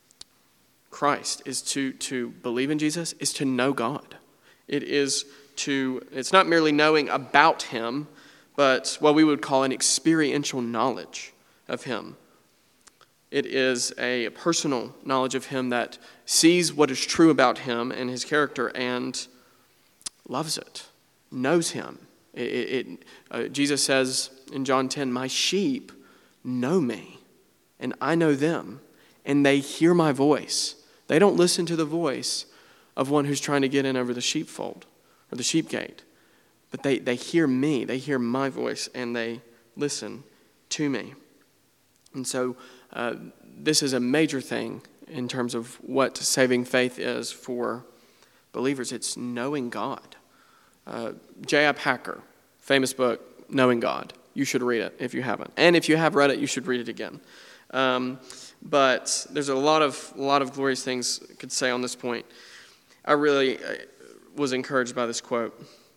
Christ, is to, to believe in Jesus, is to know God. It is to, it's not merely knowing about him, but what we would call an experiential knowledge of him. It is a personal knowledge of him that sees what is true about him and his character and loves it, knows him. It, it, uh, Jesus says in John ten, my sheep know me, and I know them, and they hear my voice. They don't listen to the voice of one who's trying to get in over the sheepfold or the sheep gate, but they, they hear me, they hear my voice, and they listen to me. And so uh, this is a major thing in terms of what saving faith is for believers. It's knowing God. Uh, J I Packer, famous book, Knowing God. You should read it if you haven't. And if you have read it, you should read it again. Um, but there's a lot of a lot of glorious things I could say on this point. I really was encouraged by this quote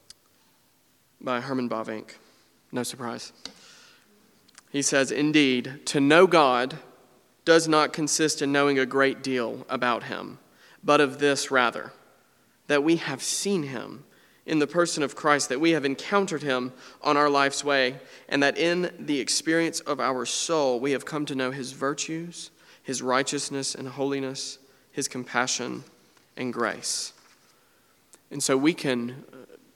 by Herman Bavinck. No surprise. He says, indeed, to know God does not consist in knowing a great deal about him, but of this rather, that we have seen him in the person of Christ, that we have encountered him on our life's way, and that in the experience of our soul we have come to know his virtues, his righteousness and holiness, his compassion and grace. And so we can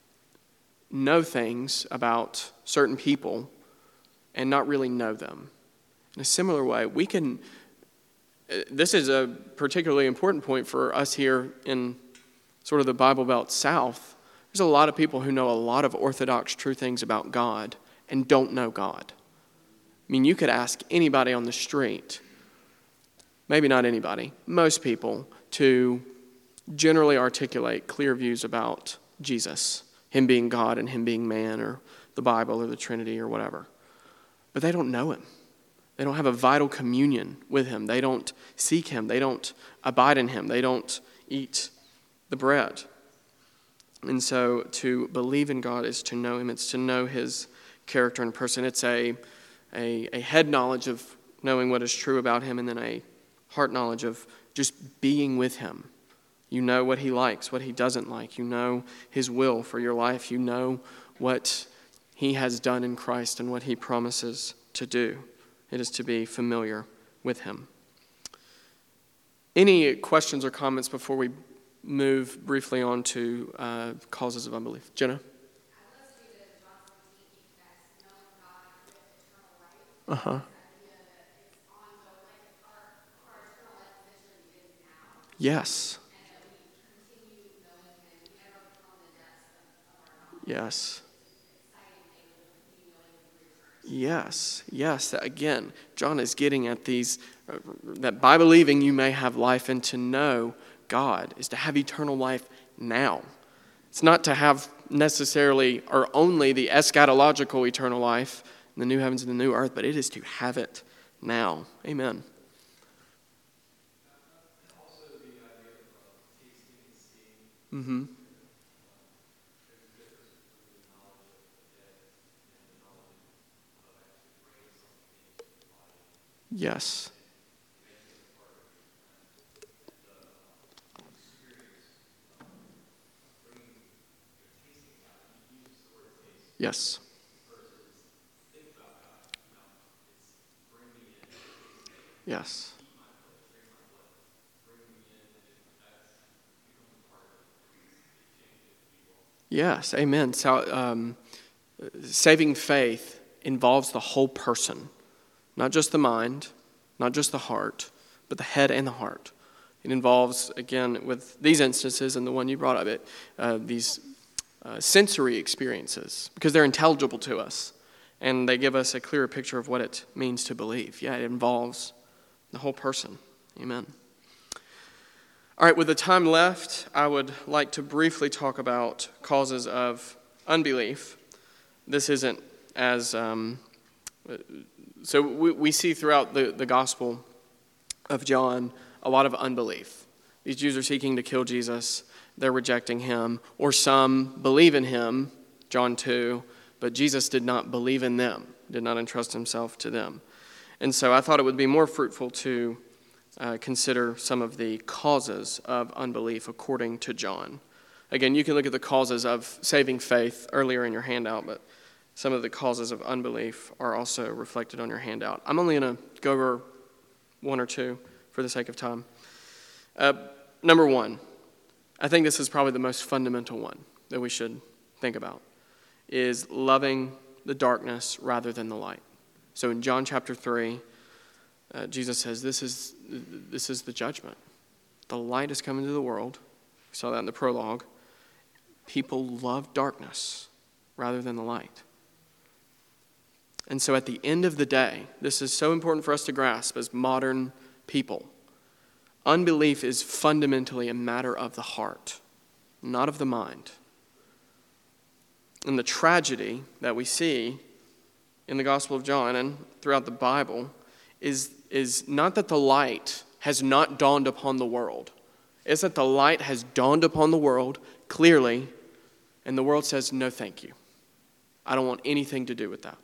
know things about certain people and not really know them. In a similar way, we can, this is a particularly important point for us here in sort of the Bible Belt South. There's a lot of people who know a lot of orthodox true things about God and don't know God. I mean, you could ask anybody on the street, maybe not anybody, most people, to generally articulate clear views about Jesus, him being God and him being man, or the Bible or the Trinity or whatever. But they don't know him. They don't have a vital communion with him. They don't seek him. They don't abide in him. They don't eat the bread. And so to believe in God is to know him. It's to know his character and person. It's a, a, a head knowledge of knowing what is true about him, and then a heart knowledge of just being with him. You know what he likes, what he doesn't like. You know his will for your life. You know what he has done in Christ and what he promises to do. It is to be familiar with him. Any questions or comments before we move briefly on to uh, causes of unbelief? Jenna? Uh-huh. Yes. Yes. Yes, yes. Again, John is getting at these, uh, that by believing you may have life, and to know God is to have eternal life now. It's not to have necessarily or only the eschatological eternal life in the new heavens and the new earth, but it is to have it now. Amen. Also the idea of tasting and seeing. Mm-hmm. Yes. Yes. Yes. Yes, amen. So, um, saving faith involves the whole person. Not just the mind, not just the heart, but the head and the heart. It involves, again, with these instances and the one you brought up, it uh, these uh, sensory experiences, because they're intelligible to us. And they give us a clearer picture of what it means to believe. Yeah, it involves the whole person. Amen. All right, with the time left, I would like to briefly talk about causes of unbelief. This isn't as... Um, so we, we see throughout the, the Gospel of John a lot of unbelief. These Jews are seeking to kill Jesus. They're rejecting him. Or some believe in him, John two, but Jesus did not believe in them, did not entrust himself to them. And so I thought it would be more fruitful to uh, consider some of the causes of unbelief according to John. Again, you can look at the causes of saving faith earlier in your handout, but some of the causes of unbelief are also reflected on your handout. I'm only going to go over one or two for the sake of time. Uh, number one, I think this is probably the most fundamental one that we should think about, is loving the darkness rather than the light. So in John chapter three, uh, Jesus says, this is, this is the judgment. The light has come into the world. We saw that in the prologue. People love darkness rather than the light. And so at the end of the day, this is so important for us to grasp as modern people. Unbelief is fundamentally a matter of the heart, not of the mind. And the tragedy that we see in the Gospel of John and throughout the Bible is, is not that the light has not dawned upon the world. It's that the light has dawned upon the world clearly, and the world says, no, thank you. I don't want anything to do with that.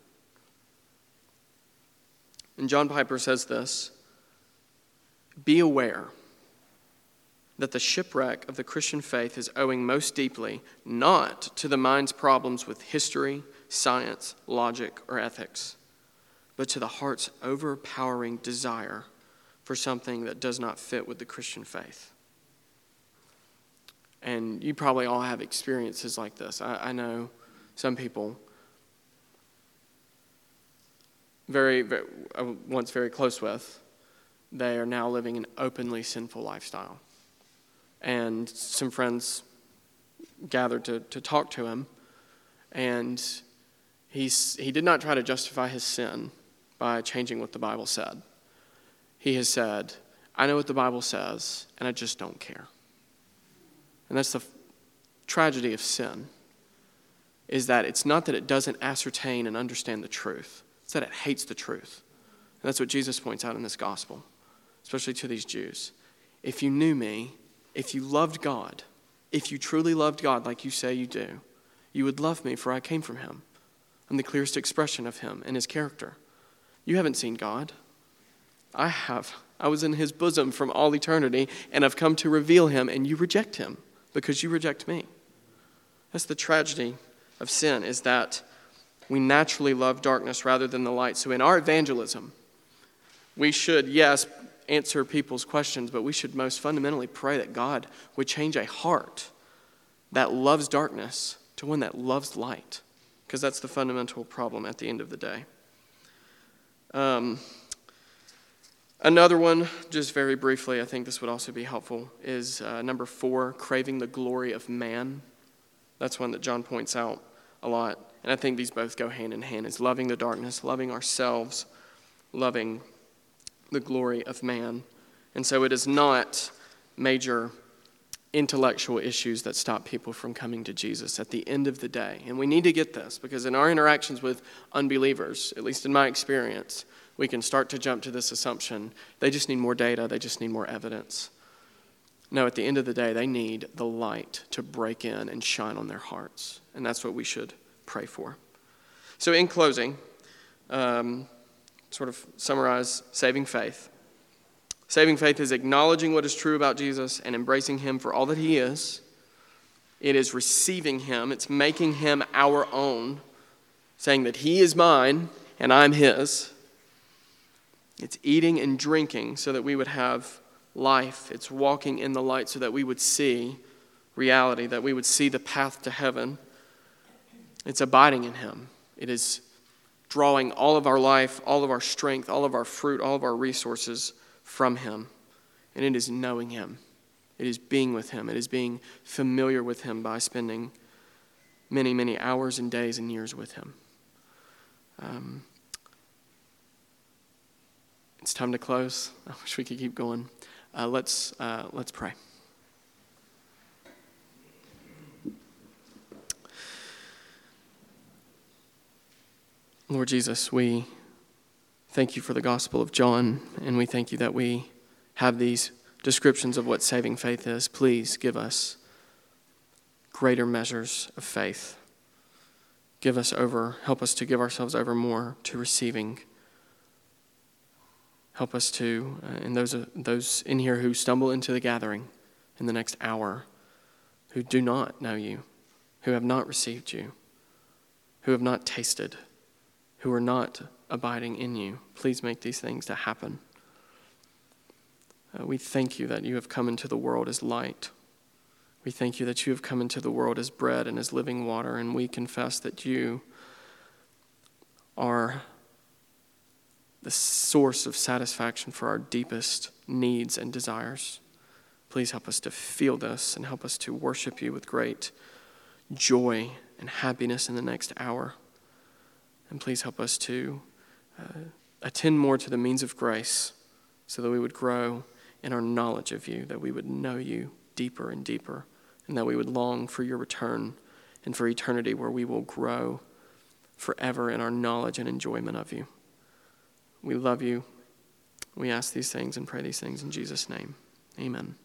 And John Piper says this, be aware that the shipwreck of the Christian faith is owing most deeply not to the mind's problems with history, science, logic, or ethics, but to the heart's overpowering desire for something that does not fit with the Christian faith. And you probably all have experiences like this. I, I know some people very, very, once very close with, they are now living an openly sinful lifestyle. And some friends gathered to, to talk to him, and he's, he did not try to justify his sin by changing what the Bible said. He has said, I know what the Bible says, and I just don't care. And that's the f- tragedy of sin, is that it's not that it doesn't ascertain and understand the truth. It's that it hates the truth. And that's what Jesus points out in this gospel, especially to these Jews. If you knew me, if you loved God, if you truly loved God like you say you do, you would love me, for I came from him. I'm the clearest expression of him and his character. You haven't seen God. I have. I was in his bosom from all eternity, and I've come to reveal him, and you reject him because you reject me. That's the tragedy of sin, is that we naturally love darkness rather than the light. So in our evangelism, we should, yes, answer people's questions, but we should most fundamentally pray that God would change a heart that loves darkness to one that loves light, because that's the fundamental problem at the end of the day. Um, another one, just very briefly, I think this would also be helpful, is uh, number four, craving the glory of man. That's one that John points out a lot. And I think these both go hand in hand, is loving the darkness, loving ourselves, loving the glory of man. And so it is not major intellectual issues that stop people from coming to Jesus at the end of the day. And we need to get this, because in our interactions with unbelievers, at least in my experience, we can start to jump to this assumption, they just need more data, they just need more evidence. No, at the end of the day, they need the light to break in and shine on their hearts. And that's what we should pray for. So in closing, um, sort of summarize saving faith. Saving faith is acknowledging what is true about Jesus and embracing him for all that he is. It is receiving him. It's making him our own, saying that he is mine and I'm his. It's eating and drinking so that we would have life. It's walking in the light so that we would see reality, that we would see the path to heaven. It's abiding in him. It is drawing all of our life, all of our strength, all of our fruit, all of our resources from him. And it is knowing him. It is being with him. It is being familiar with him by spending many, many hours and days and years with him. Um, it's time to close. I wish we could keep going. Uh, let's uh, let's pray. Lord Jesus, we thank you for the Gospel of John, and we thank you that we have these descriptions of what saving faith is. Please give us greater measures of faith. Give us over, help us to give ourselves over more to receiving. Help us to, uh, and those uh, those in here who stumble into the gathering in the next hour, who do not know you, who have not received you, who have not tasted, who are not abiding in you, please make these things to happen. Uh, we thank you that you have come into the world as light. We thank you that you have come into the world as bread and as living water, and we confess that you are the source of satisfaction for our deepest needs and desires. Please help us to feel this and help us to worship you with great joy and happiness in the next hour. And please help us to uh, attend more to the means of grace so that we would grow in our knowledge of you, that we would know you deeper and deeper, and that we would long for your return and for eternity where we will grow forever in our knowledge and enjoyment of you. We love you. We ask these things and pray these things in Jesus' name. Amen.